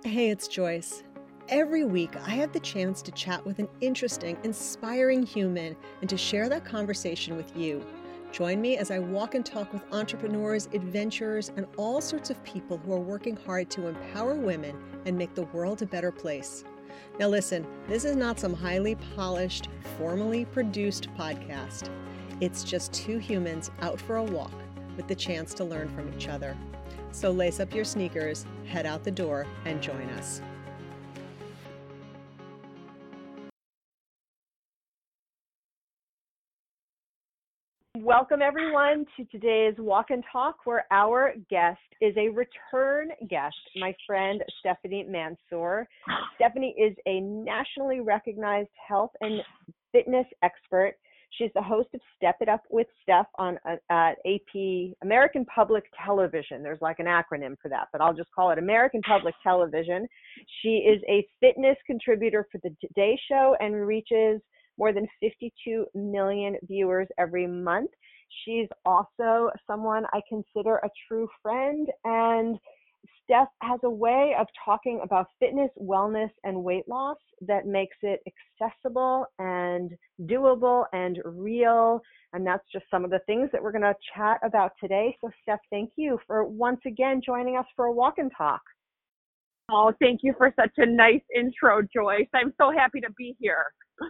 Hey, it's Joyce. Every week, I have the chance to chat with an interesting, inspiring human and to share that conversation with you. Join me as I walk and talk with entrepreneurs, adventurers, and all sorts of people who are working hard to empower women and make the world a better place. Now listen, this is not some highly polished, formally produced podcast. It's just two humans out for a walk with the chance to learn from each other. So lace up your sneakers, head out the door, and join us. Welcome, everyone, to today's Walk and Talk, where our guest is a return guest, my friend Stephanie Mansour. Stephanie is a nationally recognized health and fitness expert. She's the host of Step It Up with Steph on AP, American Public Television. There's like an acronym for that, but I'll just call it American Public Television. She is a fitness contributor for the Today Show and reaches more than 52 million viewers every month. She's also someone I consider a true friend, and Steph has a way of talking about fitness, wellness, and weight loss that makes it accessible and doable and real. And that's just some of the things that we're going to chat about today. So Steph, thank you for once again joining us for a walk and talk. Oh, thank you for such a nice intro, Joyce. I'm so happy to be here.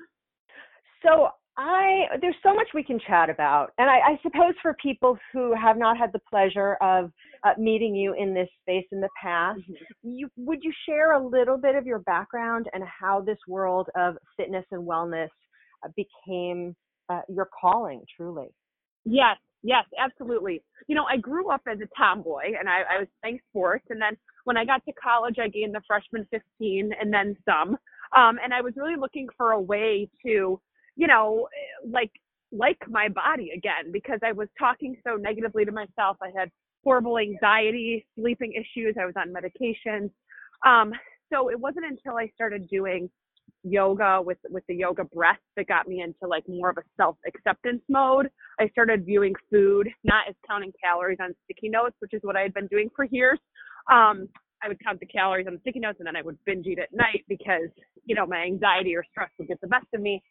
So there's so much we can chat about. And I suppose for people who have not had the pleasure of meeting you in this space in the past, would you share a little bit of your background and how this world of fitness and wellness became your calling, truly? Yes, absolutely. You know, I grew up as a tomboy, and I was playing sports. And then when I got to college, I gained the freshman 15 and then some. And I was really looking for a way to, you know, like my body again, because I was talking so negatively to myself. I had horrible anxiety, sleeping issues. I was on medications. So it wasn't until I started doing yoga with the yoga breath that got me into like more of a self-acceptance mode. I started viewing food not as counting calories on sticky notes, which is what I had been doing for years. I would count the calories on the sticky notes, and then I would binge eat at night because, you know, my anxiety or stress would get the best of me.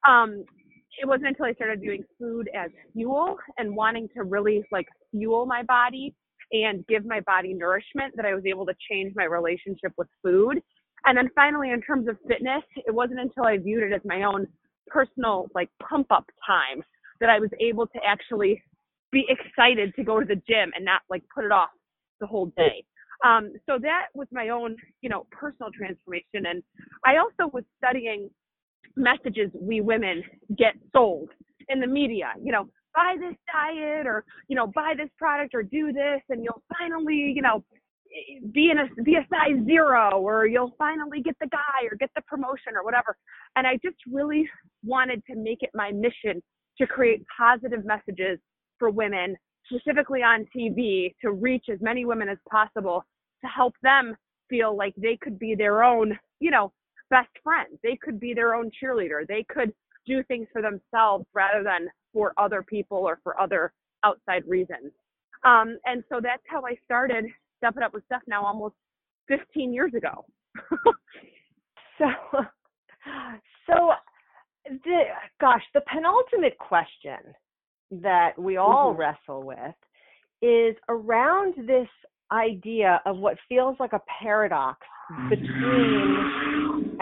It wasn't until I started doing food as fuel and wanting to really like fuel my body and give my body nourishment that I was able to change my relationship with food. And then finally, in terms of fitness, it wasn't until I viewed it as my own personal like pump up time that I was able to actually be excited to go to the gym and not like put it off the whole day. So that was my own, you know, personal transformation. And I also was studying messages we women get sold in the media, you know, buy this diet or, you know, buy this product or do this and you'll finally, you know, be a size 0 or you'll finally get the guy or get the promotion or whatever. And I just really wanted to make it my mission to create positive messages for women, specifically on TV, to reach as many women as possible, to help them feel like they could be their own, you know, best friends. They could be their own cheerleader. They could do things for themselves rather than for other people or for other outside reasons. And so that's how I started Step It Up with Steph now almost 15 years ago. So the penultimate question that we all wrestle with is around this idea of what feels like a paradox between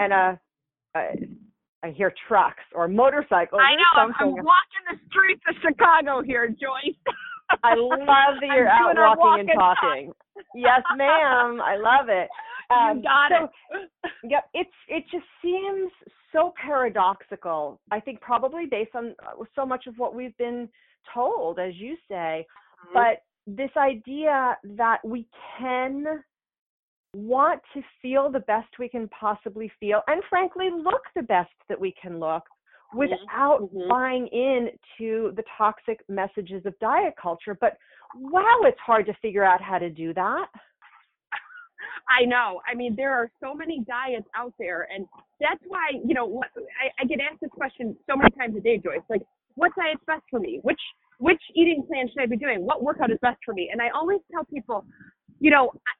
I hear trucks or motorcycles. I know. I'm walking the streets of Chicago here, Joyce. I love that you're out walking and talking. Yes, ma'am. I love it. You got it. Yep. It just seems so paradoxical. I think probably based on so much of what we've been told, as you say, but this idea that we can want to feel the best we can possibly feel and frankly look the best that we can look without buying into the toxic messages of diet culture. But wow, it's hard to figure out how to do that. I know. I mean, there are so many diets out there, and that's why, you know, I get asked this question so many times a day, Joyce, like, what diet's best for me? Which eating plan should I be doing? What workout is best for me? And I always tell people, you know,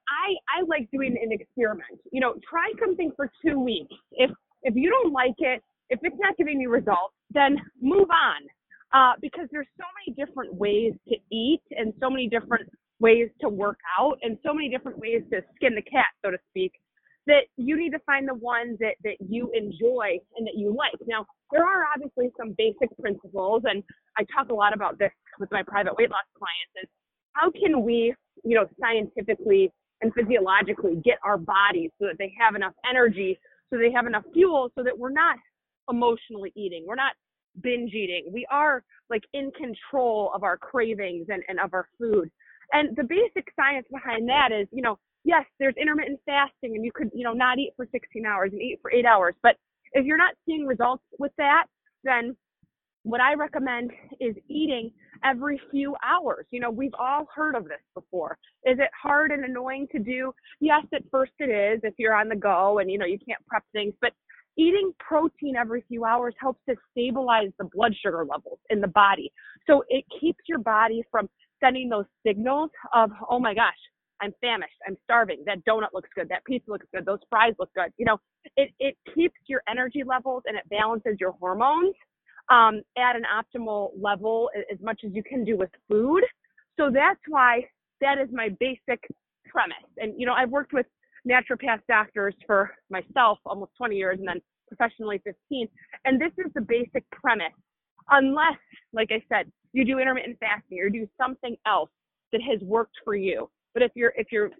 I like doing an experiment. Try something for 2 weeks. If you don't like it, if it's not giving you results, then move on. Because there's so many different ways to eat and so many different ways to work out and so many different ways to skin the cat, so to speak, that you need to find the ones that you enjoy and that you like. Now, there are obviously some basic principles, and I talk a lot about this with my private weight loss clients, is how can we, scientifically and physiologically get our bodies so that they have enough energy, so they have enough fuel, so that we're not emotionally eating, we're not binge eating. We are like in control of our cravings and of our food. And the basic science behind that is, yes, there's intermittent fasting and you could, not eat for 16 hours and eat for 8 hours. But if you're not seeing results with that, then what I recommend is eating every few hours. We've all heard of this before. Is it hard and annoying to do? Yes, at first it is if you're on the go and, you can't prep things. But eating protein every few hours helps to stabilize the blood sugar levels in the body. So it keeps your body from sending those signals of, oh my gosh, I'm famished, I'm starving, that donut looks good, that pizza looks good, those fries look good. It keeps your energy levels and it balances your hormones at an optimal level as much as you can do with food. So that's why that is my basic premise. And, I've worked with naturopath doctors for myself almost 20 years and then professionally 15. And this is the basic premise. Unless, like I said, you do intermittent fasting or do something else that has worked for you. But if you're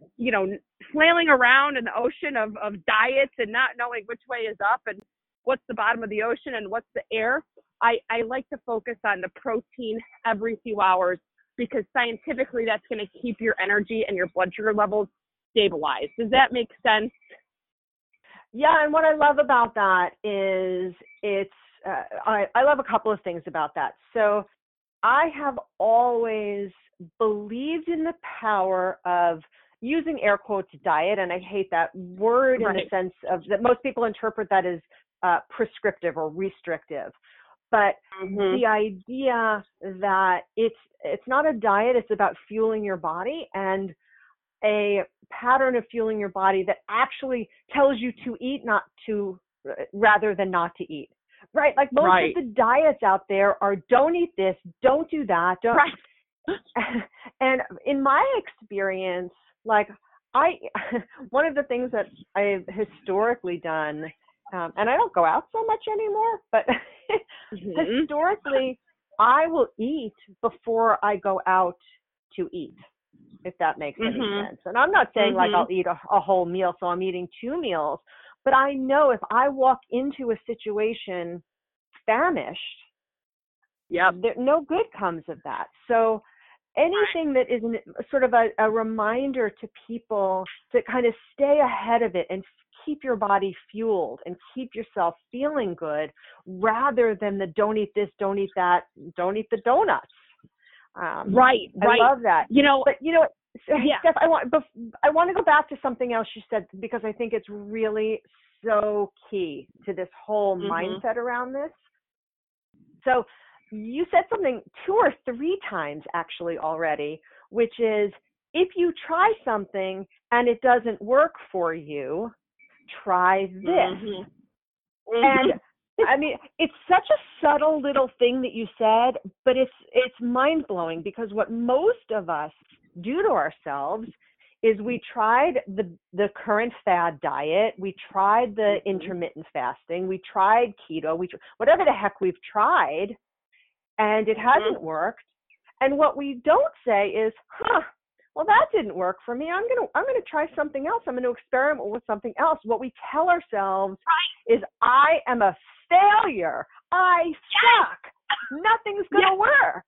flailing around in the ocean of diets and not knowing which way is up and what's the bottom of the ocean and what's the air, I like to focus on the protein every few hours because scientifically that's going to keep your energy and your blood sugar levels stabilized. Does that make sense? Yeah, and what I love about that is I love a couple of things about that. So I have always believed in the power of using air quotes diet, and I hate that word in the sense of that most people interpret that as prescriptive or restrictive. But the idea that it's not a diet, it's about fueling your body and a pattern of fueling your body that actually tells you to eat, rather than not to eat. Right? Like most of the diets out there are don't eat this, don't do that, don't. Right. And in my experience, like one of the things that I've historically done, and I don't go out so much anymore, but historically, I will eat before I go out to eat, if that makes any sense. And I'm not saying like I'll eat a whole meal, so I'm eating 2 meals, but I know if I walk into a situation famished, no good comes of that. So anything that is sort of a reminder to people to kind of stay ahead of it and keep your body fueled and keep yourself feeling good rather than the don't eat this, don't eat that, don't eat the donuts. I love that. But Steph, I want to go back to something else you said because I think it's really so key to this whole mindset around this. So you said something 2 or 3 times actually already, which is if you try something and it doesn't work for you, try this. And I mean, it's such a subtle little thing that you said, but it's mind-blowing because what most of us do to ourselves is we tried the current fad diet, we tried the intermittent fasting, we tried keto, whatever the heck we've tried, and it hasn't worked. And what we don't say is, well, that didn't work for me. I'm gonna try something else. I'm going to experiment with something else. What we tell ourselves is, I am a failure. I suck. Nothing's going to work.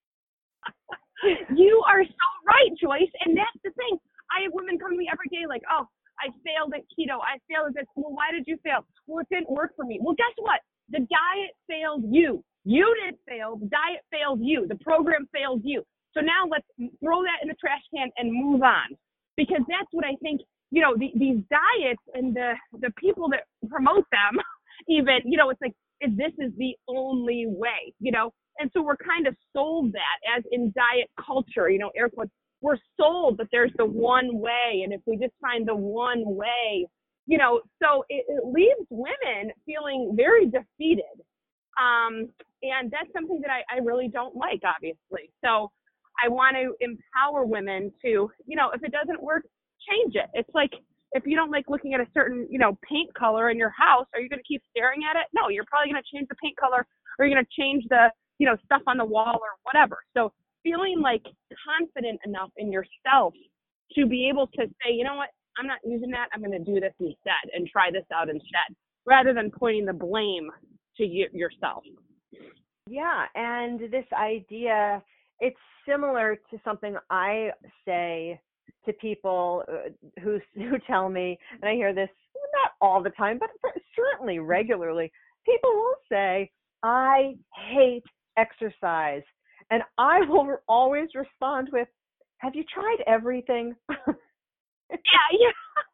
You are so right, Joyce. And that's the thing. I have women come to me every day like, oh, I failed at keto. I failed at this. Well, why did you fail? Well, it didn't work for me. Well, guess what? The diet failed you. You didn't fail. The diet failed you. The program failed you. So now let's throw that in the trash can and move on. Because that's what I think, these diets and the people that promote them even, it's like, this is the only way, And so we're kind of sold that as in diet culture, air quotes, we're sold that there's the one way, and if we just find the one way, you know, so it leaves women feeling very defeated. And that's something that I really don't like, obviously. So I want to empower women to, you know, if it doesn't work, change it. It's like, if you don't like looking at a certain, you know, paint color in your house, are you going to keep staring at it? No, you're probably going to change the paint color, or you're going to change the, you know, stuff on the wall or whatever. So feeling like confident enough in yourself to be able to say, you know what, I'm not using that. I'm going to do this instead and try this out instead, rather than pointing the blame to yourself. Yeah, and this idea, it's similar to something I say to people who tell me, and I hear this not all the time, but certainly regularly. People will say, "I hate exercise," and I will always respond with, "Have you tried everything?" Yeah.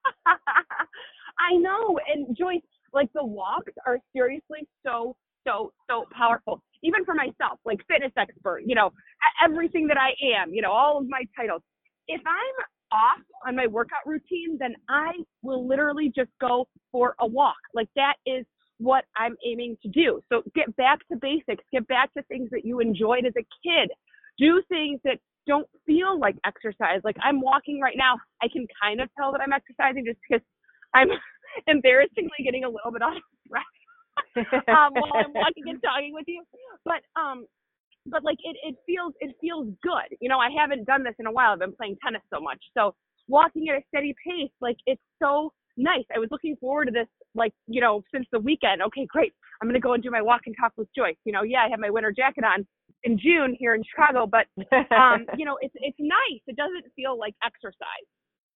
I know. And Joyce, like, the walks are seriously so powerful. Even for myself, like fitness expert, you know, everything that I am, you know, all of my titles. If I'm off on my workout routine, then I will literally just go for a walk. Like, that is what I'm aiming to do. So get back to basics, get back to things that you enjoyed as a kid. Do things that don't feel like exercise. Like, I'm walking right now. I can kind of tell that I'm exercising just because I'm embarrassingly getting a little bit out of breath while I'm walking and talking with you. But like, it feels good. You know, I haven't done this in a while. I've been playing tennis so much. So walking at a steady pace, like, it's so nice. I was looking forward to this, like, you know, since the weekend. Okay, great. I'm going to go and do my walk and talk with Joyce. You know, yeah, I have my winter jacket on in June here in Chicago, but, you know, it's nice. It doesn't feel like exercise.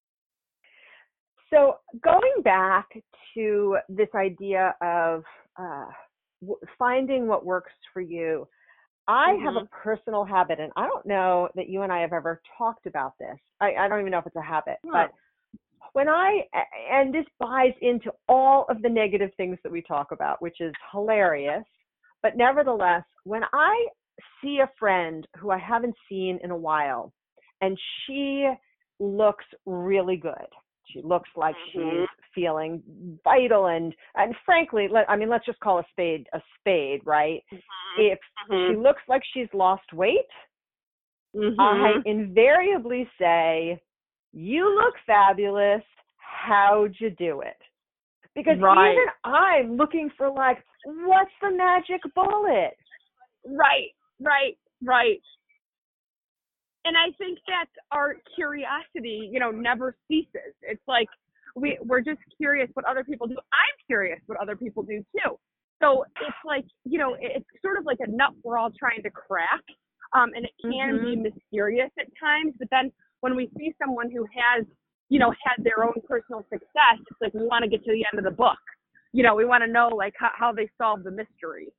So going back to this idea of finding what works for you, I have a personal habit, and I don't know that you and I have ever talked about this. I don't even know if it's a habit, but when and this buys into all of the negative things that we talk about, which is hilarious, but nevertheless, when I see a friend who I haven't seen in a while, and she looks really good, she looks like she's feeling vital, and frankly, let's just call a spade, right? If she looks like she's lost weight, I invariably say, "You look fabulous. How'd you do it?" Because even I'm looking for, like, what's the magic bullet? Right. And I think that our curiosity, you know, never ceases. It's like we're just curious what other people do. I'm curious what other people do too. So it's like, you know, it's sort of like a nut we're all trying to crack. And it can be mysterious at times. But then when we see someone who has, you know, had their own personal success, it's like we want to get to the end of the book. You know, we want to know, like, how they solve the mystery.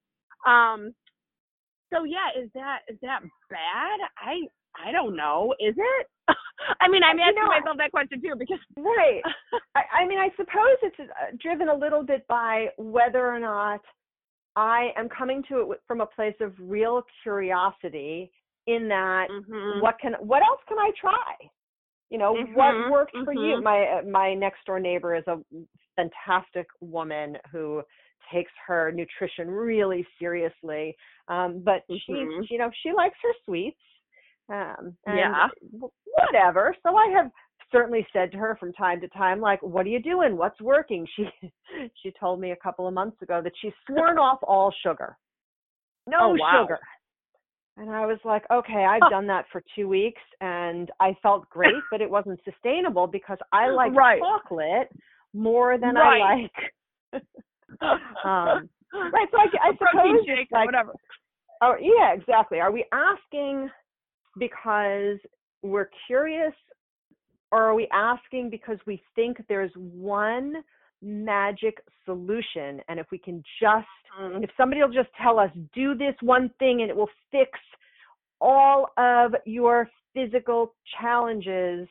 So yeah, is that bad? I don't know. Is it? I mean, I'm asking myself that question too, because right. I mean, I suppose it's driven a little bit by whether or not I am coming to it from a place of real curiosity, in that what else can I try? You know, what works for you? My next door neighbor is a fantastic woman who takes her nutrition really seriously, but she likes her sweets. And whatever. So I have certainly said to her from time to time, like, "What are you doing? What's working?" She told me a couple of months ago that she's sworn off all sugar. No sugar. And I was like, okay, I've done that for 2 weeks, and I felt great, but it wasn't sustainable because I like chocolate more than I like. Right. So I suppose shake, like, whatever. Oh yeah, exactly. Are we asking because we're curious, or are we asking because we think there's one magic solution, and if we can just, if somebody will just tell us, do this one thing and it will fix all of your physical challenges?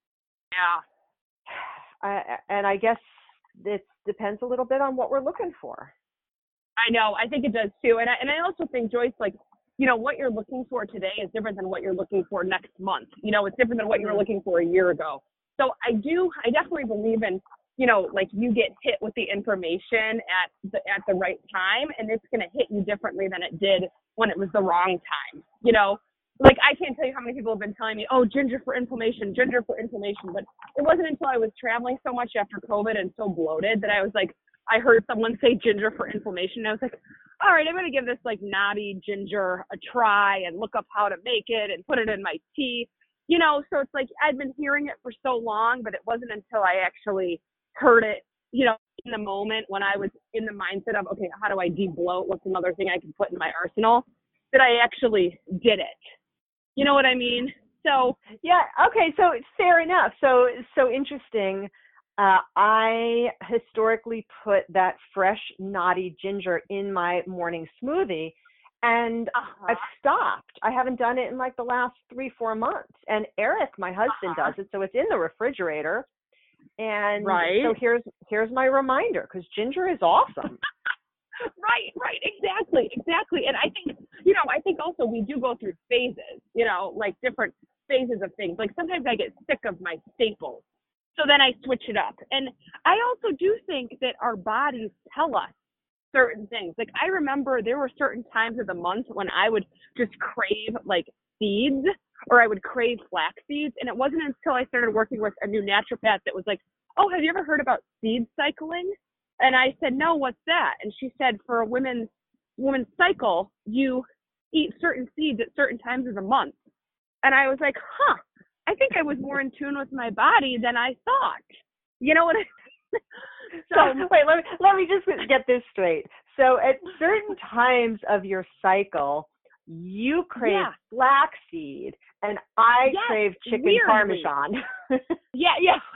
And I guess it depends a little bit on what we're looking for. I know. I think it does too. And I also think, Joyce, like, what you're looking for today is different than what you're looking for next month. It's different than what you were looking for a year ago. So I definitely believe in, like you get hit with the information at the right time, and it's going to hit you differently than it did when it was the wrong time. Like I can't tell you how many people have been telling me, oh, ginger for inflammation, but it wasn't until I was traveling so much after COVID and so bloated that I was like, I heard someone say ginger for inflammation. And I was like, all right, I'm going to give this like knotty ginger a try and look up how to make it and put it in my tea. So it's like I'd been hearing it for so long, but it wasn't until I actually heard it, in the moment when I was in the mindset of, okay, how do I de-bloat? What's another thing I can put in my arsenal? That I actually did it. You know what I mean? So yeah, okay, so fair enough. So interesting. I historically put that fresh, knotty ginger in my morning smoothie, and I've stopped. I haven't done it in like the last 3-4 months. And Eric, my husband, does it, so it's in the refrigerator. And so here's my reminder, because ginger is awesome. Right, exactly. And I think also we do go through phases, like different phases of things. Like sometimes I get sick of my staples, so then I switch it up. And I also do think that our bodies tell us certain things. Like I remember there were certain times of the month when I would just crave like seeds, or I would crave flax seeds. And it wasn't until I started working with a new naturopath that was like, oh, have you ever heard about seed cycling? And I said, no, what's that? And she said, for a woman's cycle, you eat certain seeds at certain times of the month. And I was like, I think I was more in tune with my body than I thought. You know what I mean? So wait, let me just get this straight. So at certain times of your cycle, you crave flaxseed, and I crave chicken parmesan. Yeah.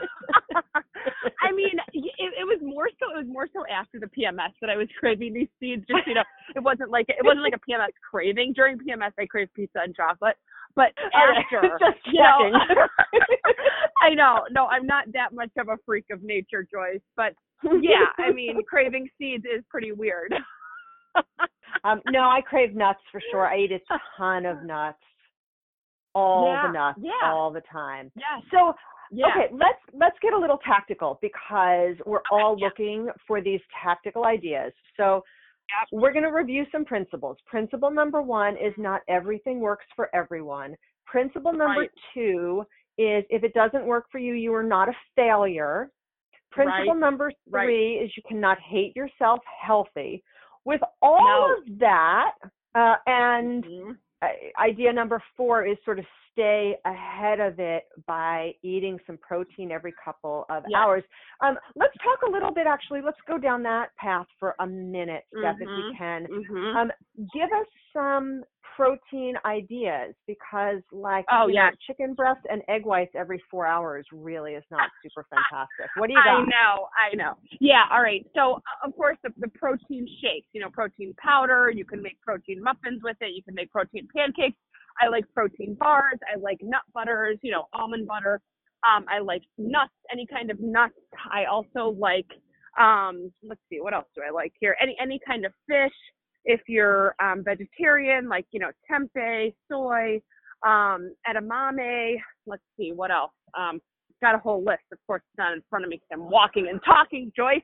I mean, it was more so after the PMS that I was craving these seeds. Just it wasn't like a PMS craving. During PMS, I crave pizza and chocolate, but after, just checking. I know. No, I'm not that much of a freak of nature, Joyce. But yeah, I mean, craving seeds is pretty weird. No, I crave nuts for sure. I eat a ton of nuts. The nuts all the time. Yeah. So okay, let's get a little tactical, because we're all looking for these tactical ideas. So we're going to review some principles. Principle number 1 is not everything works for everyone. Principle number 2 is if it doesn't work for you, you are not a failure. Principle number 3 is you cannot hate yourself healthy. With all of that, and idea number 4 is sort of stay ahead of it by eating some protein every couple of hours. Let's talk a little bit, actually, let's go down that path for a minute, Steph, if we can. Give us some protein ideas, because chicken breast and egg whites every 4 hours really is not super fantastic. What do you got? I know. Yeah, all right. So, of course, the protein shakes, protein powder. You can make protein muffins with it. You can make protein pancakes. I like protein bars. I like nut butters, almond butter. I like nuts, any kind of nuts. I also like, let's see, what else do I like here? Any kind of fish. If you're vegetarian, like, tempeh, soy, edamame. Let's see, what else? Got a whole list. Of course, it's not in front of me because I'm walking and talking, Joyce.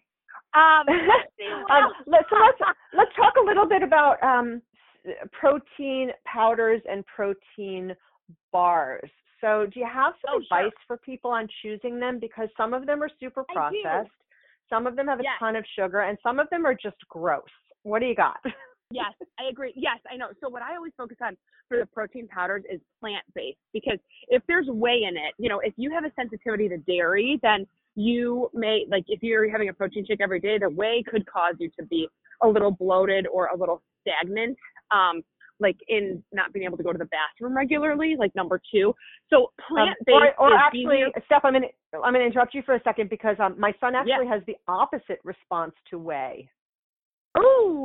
Let's talk a little bit about protein powders and protein bars. So do you have some advice for people on choosing them? Because some of them are super processed, some of them have a ton of sugar, and some of them are just gross. What do you got? Yes, I agree. Yes, I know. So what I always focus on for the protein powders is plant-based, because if there's whey in it, if you have a sensitivity to dairy, then you may, like if you're having a protein shake every day, the whey could cause you to be a little bloated or a little stagnant, like in not being able to go to the bathroom regularly, like number 2. So plant-based or actually, Steph, I'm gonna interrupt you for a second, because my son actually has the opposite response to whey. Oh,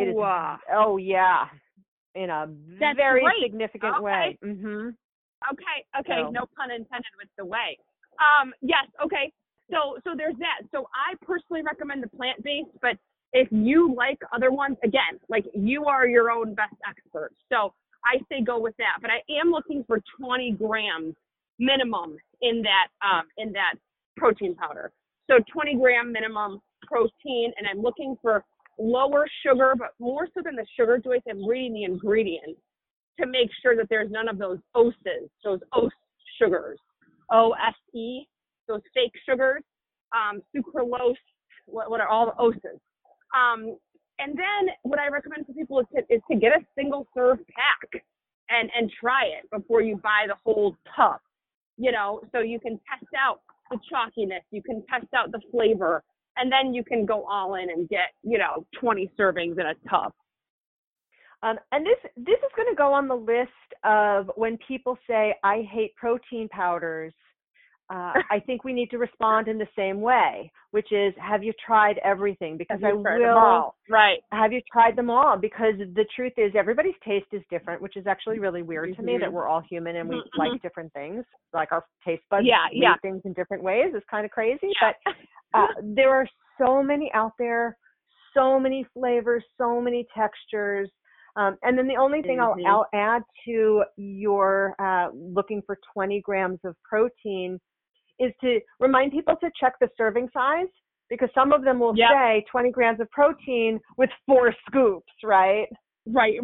in a very significant way. Okay, so. No pun intended with the whey. Yes, okay. So there's that. So I personally recommend the plant-based, but if you like other ones, again, like you are your own best expert. So I say go with that. But I am looking for 20 grams minimum in that protein powder. So 20 gram minimum protein, and I'm looking for lower sugar, but more so than the sugar, Joyce, I'm reading the ingredients to make sure that there's none of those OSEs, those OS sugars, OSE, those fake sugars, sucralose, what are all the OSEs. And then what I recommend for people is to get a single serve pack and try it before you buy the whole tub, so you can test out the chalkiness, you can test out the flavor, and then you can go all in and get, 20 servings in a tub. And this is going to go on the list of when people say, I hate protein powders. I think we need to respond in the same way, which is, have you tried everything? Because Have you tried them all? Because the truth is everybody's taste is different, which is actually really weird to me that we're all human and we like different things. Like our taste buds read things in different ways. It's kind of crazy. Yeah. But there are so many out there, so many flavors, so many textures. And then the only thing I'll add to your looking for 20 grams of protein is to remind people to check the serving size, because some of them will say 20 grams of protein with 4 scoops, right? Right.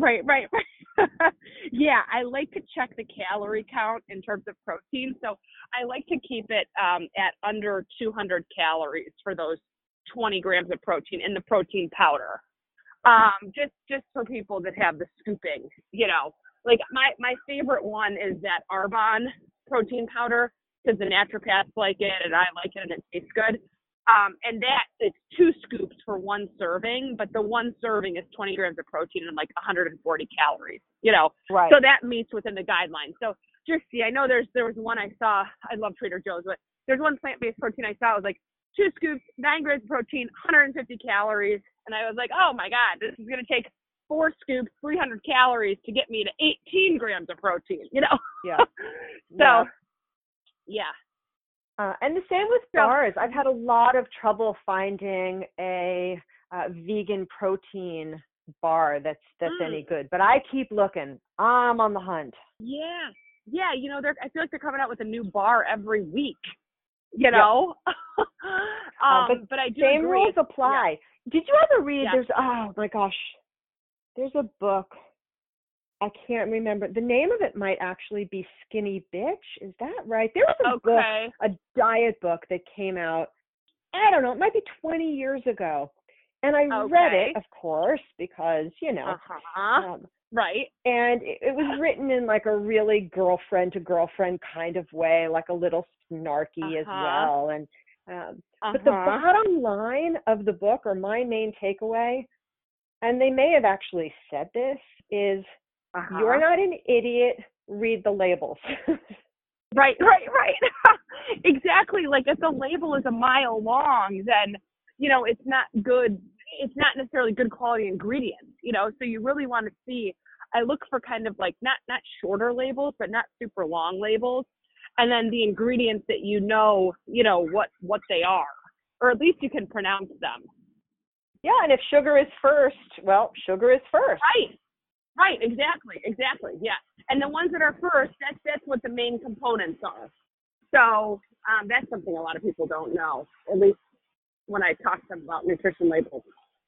Yeah, I like to check the calorie count in terms of protein. So I like to keep it at under 200 calories for those 20 grams of protein in the protein powder. Just for people that have the scooping, like my favorite one is that Arbonne protein powder, because the naturopaths like it and I like it and it tastes good. And that it's 2 scoops for 1 serving, but the 1 serving is 20 grams of protein and like 140 calories, Right. So that meets within the guidelines. So just see, I know there was one I saw, I love Trader Joe's, but there's one plant-based protein I saw, it was like 2 scoops, 9 grams of protein, 150 calories. And I was like, oh my God, this is going to take 4 scoops, 300 calories to get me to 18 grams of protein, Yeah. So, yeah. And the same with bars. I've had a lot of trouble finding a vegan protein bar that's any good, but I keep looking. I'm on the hunt. Yeah. I feel like they're coming out with a new bar every week, But I do same agree. rules apply. Yeah. Did you ever read? Yeah. There's a book. I can't remember. The name of it might actually be Skinny Bitch. Is that right? There was a book, a diet book that came out, I don't know, it might be 20 years ago. And I read it, of course, because, right. And it was written in like a really girlfriend to girlfriend kind of way, like a little snarky as well. And but the bottom line of the book, or my main takeaway, and they may have actually said this, is you're not an idiot, read the labels. Right. Exactly. Like if the label is a mile long, then, it's not good. It's not necessarily good quality ingredients, so you really want to see, I look for kind of like not shorter labels, but not super long labels. And then the ingredients that what they are, or at least you can pronounce them. Yeah, and if sugar is first, well, sugar is first. Right, exactly, yeah. And the ones that are first, that's what the main components are. So that's something a lot of people don't know, at least when I talk to them about nutrition labels.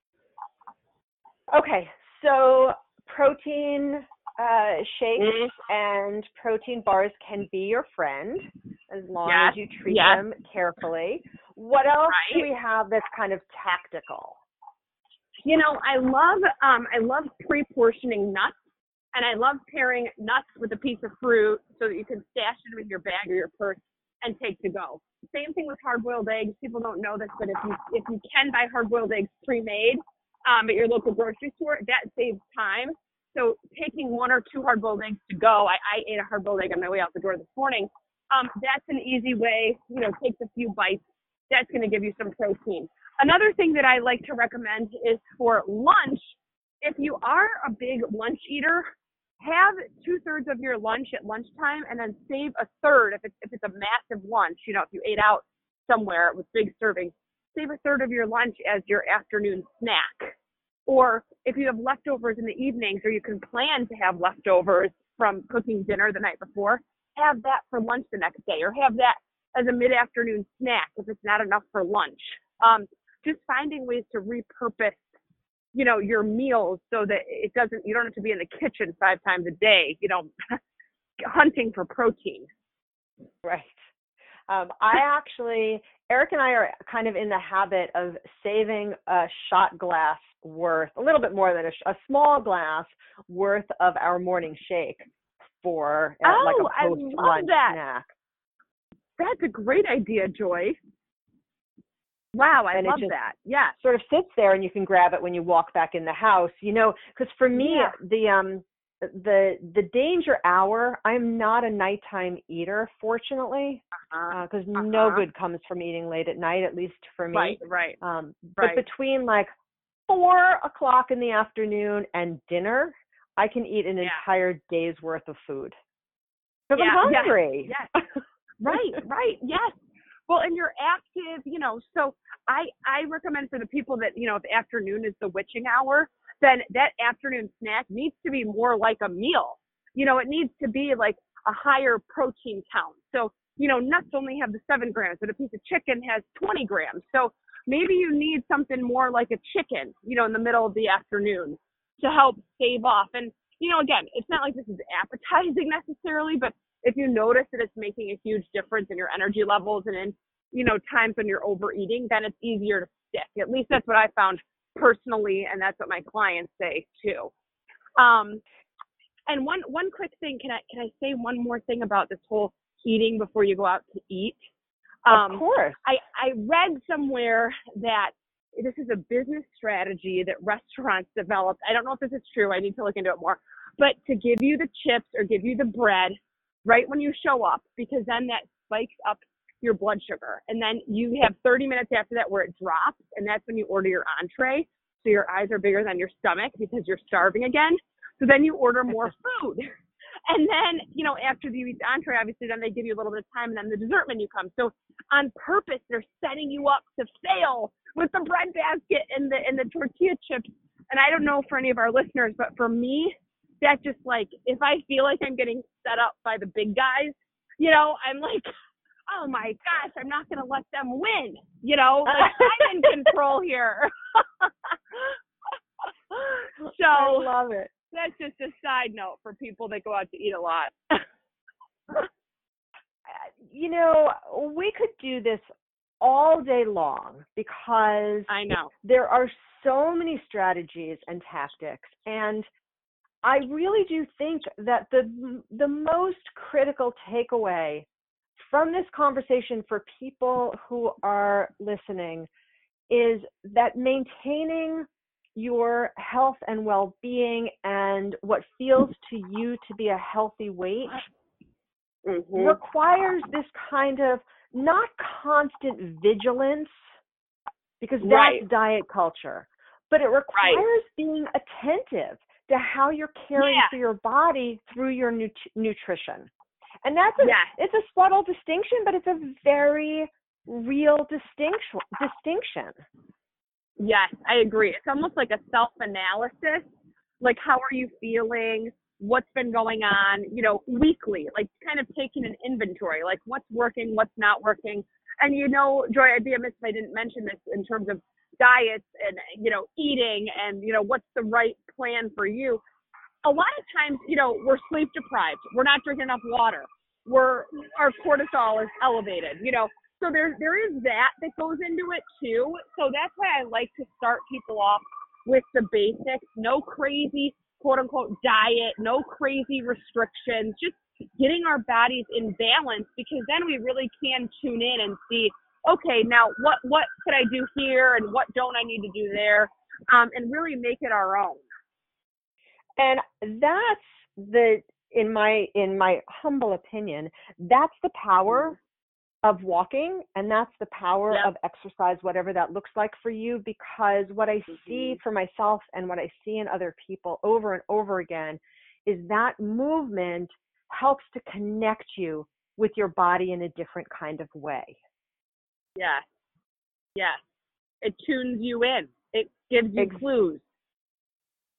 Okay, so protein shakes and protein bars can be your friend as long as you treat them carefully. What else do we have that's kind of tactical? I love pre-portioning nuts, and I love pairing nuts with a piece of fruit so that you can stash it in your bag or your purse and take to go. Same thing with hard-boiled eggs. People don't know this, but if you can buy hard-boiled eggs pre-made at your local grocery store, that saves time. So taking 1 or 2 hard-boiled eggs to go, I ate a hard-boiled egg on my way out the door this morning. That's an easy way, takes a few bites. That's going to give you some protein. Another thing that I like to recommend is for lunch, if you are a big lunch eater, have 2/3 of your lunch at lunchtime and then save a third if it's a massive lunch. If you ate out somewhere with big servings, save a third of your lunch as your afternoon snack. Or if you have leftovers in the evenings, or you can plan to have leftovers from cooking dinner the night before, have that for lunch the next day, or have that as a mid-afternoon snack if it's not enough for lunch. Just finding ways to repurpose, your meals so that you don't have to be in the kitchen 5 times a day, hunting for protein. Right. Eric and I are kind of in the habit of saving a shot glass worth, a little bit more than a small glass worth of our morning shake for like a post-lunch snack. That's a great idea, Joy. Wow, I love that. Yeah. Sort of sits there and you can grab it when you walk back in the house, because for me, the danger hour, I'm not a nighttime eater, fortunately, because no good comes from eating late at night, at least for me. Right. But between like 4 o'clock in the afternoon and dinner, I can eat an entire day's worth of food. Because I'm hungry. Yes. Right. Yes. Well, and you're active, so I recommend for the people that, if afternoon is the witching hour, then that afternoon snack needs to be more like a meal. It needs to be like a higher protein count. So, nuts only have the 7 grams, but a piece of chicken has 20 grams. So maybe you need something more like a chicken, in the middle of the afternoon to help stave off. And, again, it's not like this is appetizing necessarily, but if you notice that it's making a huge difference in your energy levels and in, times when you're overeating, then it's easier to stick. At least that's what I found personally, and that's what my clients say too. And one quick thing, can I say one more thing about this whole eating before you go out to eat? Of course. I read somewhere that this is a business strategy that restaurants developed. I don't know if this is true. I need to look into it more. But to give you the chips or give you the bread right when you show up, because then that spikes up your blood sugar. And then you have 30 minutes after that where it drops, and that's when you order your entree. So your eyes are bigger than your stomach because you're starving again. So then you order more food. And then, after you eat the entree, obviously, then they give you a little bit of time, and then the dessert menu comes. So on purpose, they're setting you up to fail with the bread basket and the tortilla chips. And I don't know for any of our listeners, but for me, that just like, if I feel like I'm getting set up by the big guys, I'm like, oh my gosh, I'm not going to let them win. I'm in control here. So I love it. That's just a side note for people that go out to eat a lot. We could do this all day long because I know there are so many strategies and tactics, and I really do think that the most critical takeaway from this conversation for people who are listening is that maintaining your health and well-being and what feels to you to be a healthy weight requires this kind of not constant vigilance, because that's diet culture, but it requires being attentive to how you're caring for your body through your nutrition. And that's it's a subtle distinction, but it's a very real distinction. Yes, I agree. It's almost like a self-analysis. Like, how are you feeling? What's been going on, weekly, like kind of taking an inventory, like what's working, what's not working. And, Joy, I'd be amiss if I didn't mention this in terms of diets and, eating and, what's the right plan for you. A lot of times, we're sleep deprived. We're not drinking enough water. Our cortisol is elevated, So there is that goes into it too. So that's why I like to start people off with the basics. No crazy quote unquote diet, no crazy restrictions, just getting our bodies in balance, because then we really can tune in and see, okay, now what could I do here and what don't I need to do there, and really make it our own. And that's in my humble opinion, that's the power of walking, and that's the power of exercise, whatever that looks like for you, because what I see for myself and what I see in other people over and over again is that movement helps to connect you with your body in a different kind of way. Yes. It tunes you in. It gives you clues.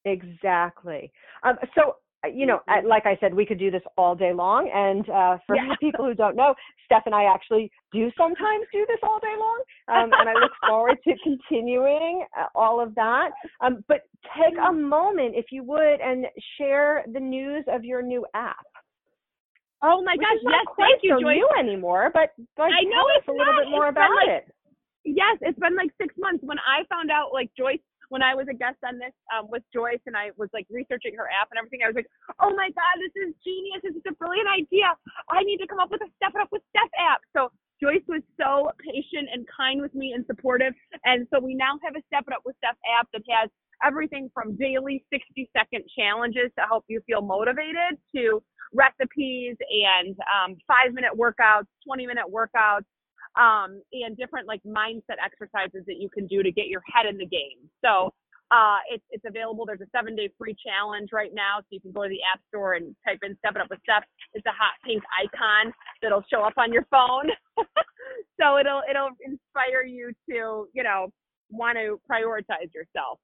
Exactly. So, like I said, we could do this all day long. And for people who don't know, Steph and I actually do sometimes do this all day long. And I look forward to continuing all of that. But take a moment, if you would, and share the news of your new app. Oh my gosh, yes, thank you, Joyce. New anymore, but I know it's a little bit more about it. Yes, it's been like 6 months. When I found out, like, Joyce, when I was a guest on this with Joyce and I was like researching her app and everything, I was like, oh my God, this is genius. This is a brilliant idea. I need to come up with a Step It Up with Steph app. So Joyce was so patient and kind with me and supportive. And so we now have a Step It Up with Steph app that has everything from daily 60-second challenges to help you feel motivated to recipes and 5-minute workouts, 20-minute workouts, and different like mindset exercises that you can do to get your head in the game. So it's available. There's a 7-day free challenge right now. So you can go to the App Store and type in Step It Up with Steph. It's a hot pink icon that'll show up on your phone. So it'll inspire you to, want to prioritize yourself.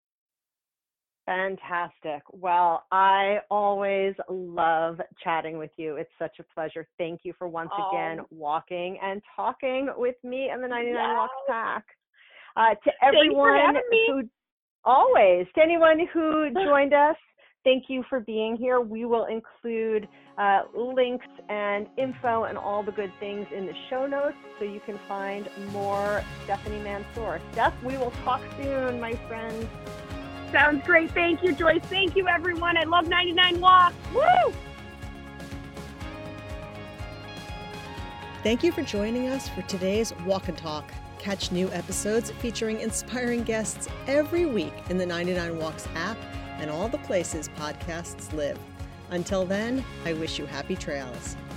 Fantastic. Well, I always love chatting with you. It's such a pleasure. Thank you for once again walking and talking with me and the 99 Walks Pack. To everyone to anyone who joined us, thank you for being here. We will include links and info and all the good things in the show notes so you can find more Stephanie Mansour. Steph, we will talk soon, my friends. Sounds great. Thank you, Joyce. Thank you, everyone. I love 99 Walks. Woo! Thank you for joining us for today's Walk and Talk. Catch new episodes featuring inspiring guests every week in the 99 Walks app and all the places podcasts live. Until then, I wish you happy trails.